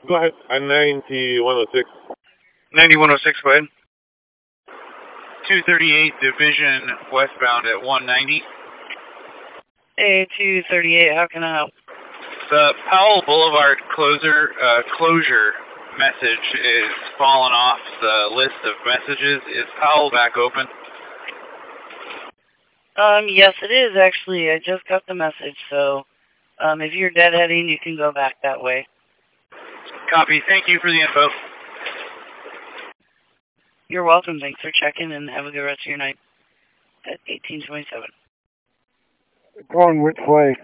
Go ahead. 9106. 9106, go ahead. 238 Division westbound at 190. Hey, 238, how can I help? The Powell Boulevard closure message is fallen off the list of messages. Is Powell back open? Yes it is actually. I just got the message, so if you're deadheading, you can go back that way. Copy. Thank you for the info. You're welcome. Thanks for checking, and have a good rest of your night. At 1827. Going which way?